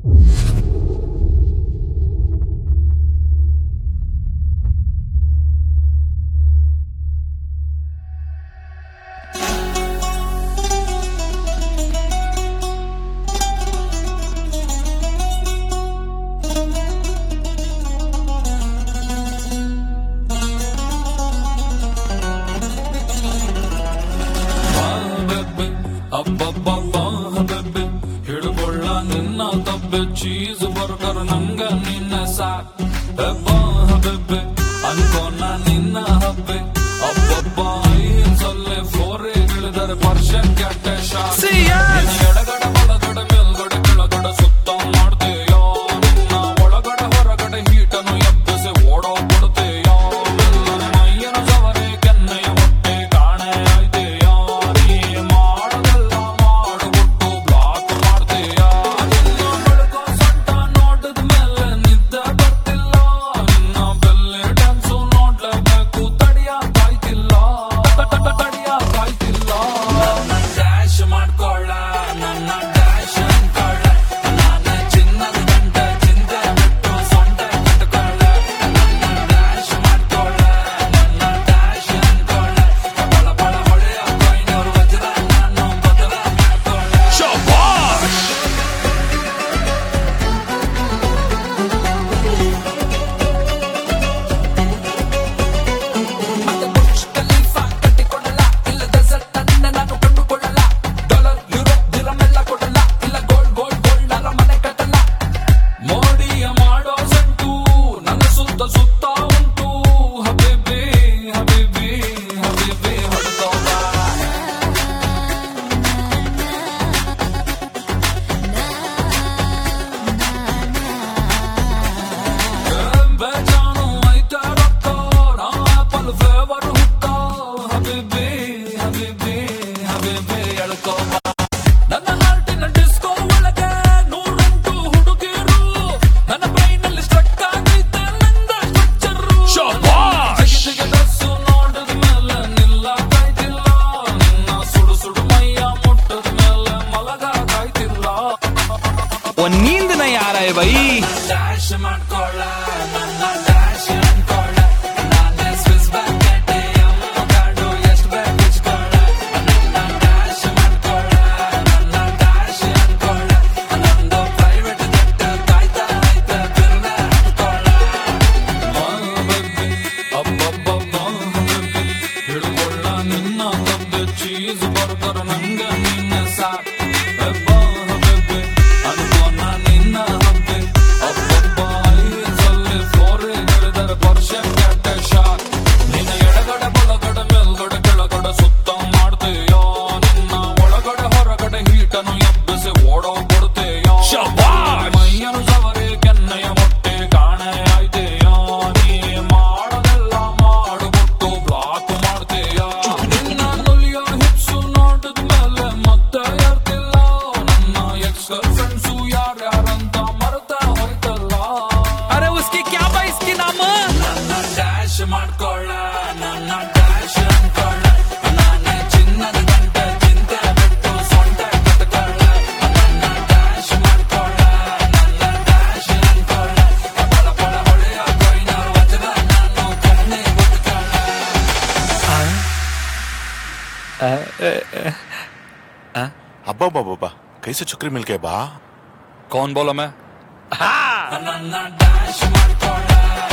cheese burger ನಂಗ ನಿನ್ನ ಸಾಕ್ ಹಬ್ಬೆ ಅನ್ಕೋನ ನಿನ್ನ ಹಬ್ಬೆ ಅಬ್ಬಬ್ಬ ಸೊಲ್ಲೆ ಫೋರೆ ಇಳಿದರೆ ಪರ್ಷನ್ ಕೆಟ್ಟ ಶಾಕ್ ಎಡಗಡೆ ಬಲಗಡೆ ಮೇಲ್ಗಡೆ ಕೆಳಗಡೆ ಸುತ್ತ ಮಾಡ್ತೀಯೋ ನಿನ್ನ ಒಳಗಡೆ ಹೊರಗಡೆ ಹೀಟನ್ನು ಎಬ್ಬಿಸಿ ಓಡೋ ಬಿಡ್ತೀಯೋ ಮೈಯನ ಸವರೆ ಕೆನ್ನೆಯ ಹೊಟ್ಟೆ ಕಾಣೆ ಆಯ್ತೀಯೋ ನೀ ಮಾಡೋದೆಲ್ಲ ಮಾಡಿಬಿಟ್ಟು ಬ್ಲಾಕ್ ಮಾಡ್ತೀಯೋ नींद नहीं आ रहा है भाई डैश ಮಾಡ್ಕೊಳ್ಳ ನನ್ನ ಡ್ಯಾಶ್ ಅನ್ಕೊಳ್ಳ ನಾನೇ ಸ್ವಿಸ್ ಬ್ಯಾಂಕ್ ATM ಕಾರ್ಡು ಎಷ್ಟು ಬೇಕು ಇಸ್ಕೊಳ್ಳ ನನ್ನ ಡ್ಯಾಶ್ ಮಾಡ್ಕೊಳ್ಳ ನನ್ನ ಡ್ಯಾಶ್ ಅನ್ಕೊಳ್ಳ ನಂದು ಪ್ರೈವೇಟ್ ಜೆಟ್ ಕಾಯ್ತಾ ಐತೆ ಬಿರ್ನೆ ಹಾಕ್ಕೊಳ್ಳ ಅಬ್ಬಬ್ಬಬ್ಬ ಹಿಡ್ಕೊಳ್ಳ ನಿನ್ನ ಕಬ್ಬೆ ಚೀಸ್ ಬರ್ಗರ್ ನಂಗ ನಿನ್ನ ಸಾಕ್ अरे उसकी क्या बा इसकी नाम ನನ್ನ ಡ್ಯಾಶ್ ಮಾಡ್ಕೊಳ್ಳ ನನ್ನ ಡ್ಯಾಶ್ ಅನ್ಕೊಳ್ಳ ನಾನೇ ಚಿನ್ನದ ಗಂಟೆ ಚಿಂತೆ ಬಿಟ್ಟು ಸೊಂಟ ಕಟ್ಕೊಳ್ಳ ನನ್ನ ಡ್ಯಾಶ್ ಮಾಡ್ಕೊಳ್ಳ ನನ್ನ ಡ್ಯಾಶ್ ಅನ್ಕೊಳ್ಳ ಪಳ ಪಳ ಹೊಳೆಯ ಕೊಯ್ನರ್ ವಜ್ರ ನಾನು ಕಣ್ಣೆ ಬಿಟ್ಕೊಳ್ಳ अब्बा बाबा कैसे छुकरी मिल गए बा कौन बोला मैं ನನ್ನ ಡ್ಯಾಶ್ ಮಾಡ್ಕೊಳ್ಳ